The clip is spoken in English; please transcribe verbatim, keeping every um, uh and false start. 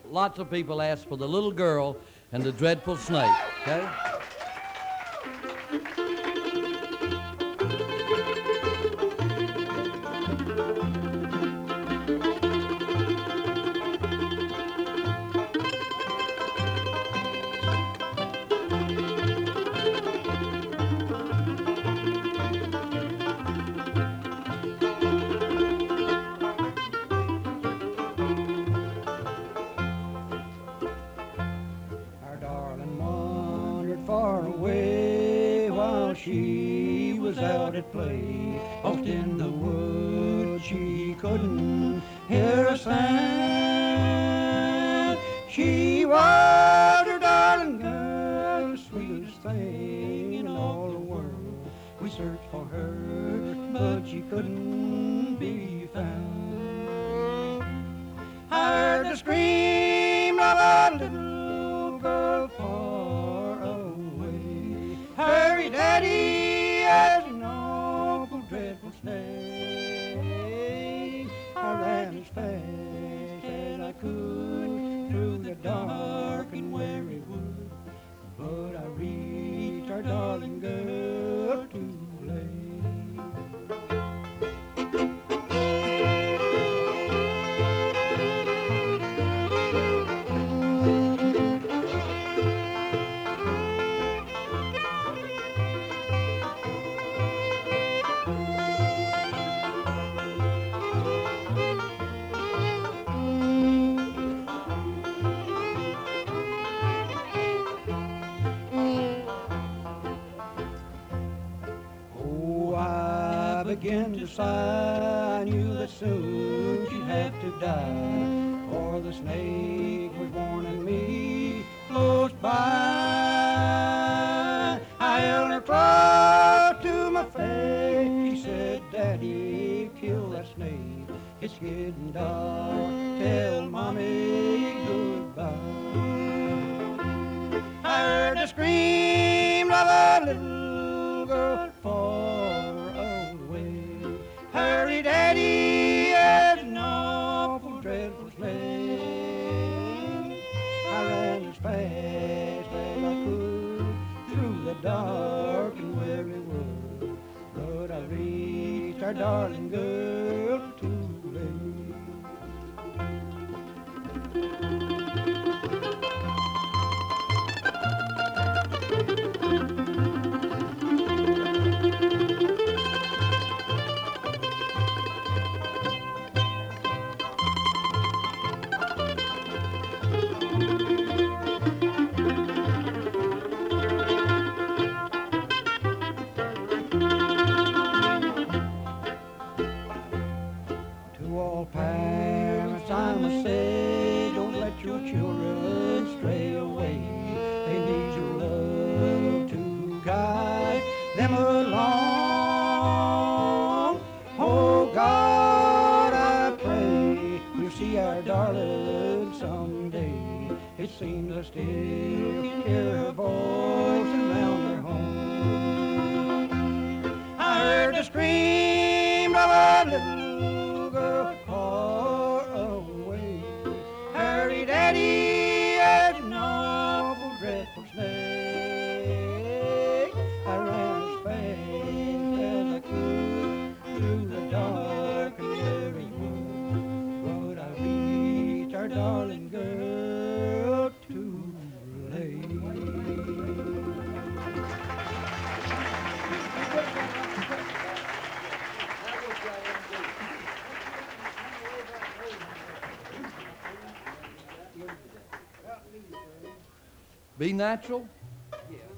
lots of people ask for the little girl and the dreadful snake, okay? Our darling wandered far away while she was out at play. Off in the woods she couldn't hear a sound. She was her darling girl, the sweetest thing in all the world. We searched for her, but she couldn't be found. I heard the scream of a little girl far away. Hurry, Daddy, there's an awful dreadful snake. I ran as fast as I could through the dark and weary wood, but I reached our darling girl too late. Oh, I began to sigh. I knew that soon she'd have to die, for the snake was warning me close by. I held her close to my face. She said, Daddy, kill that snake. It's getting dark. Tell Mommy goodbye. I heard the scream of a little girl far away. Hurry, Daddy, there's an awful dreadful snake. I ran as fast as I could through the dark and weary wood, but I reached our darling girl too late. To all parents I must say, don't let your children stray away. They need your love to guide them along. Oh God, I pray we'll see our darling someday. It seems I still can hear her voice around her home. I heard the scream of a little girl far away. Hurry, Daddy, there's an awful dreadful snake. I ran as fast as I could through the dark and weary wood, but I reached our darling girl too late. Be natural.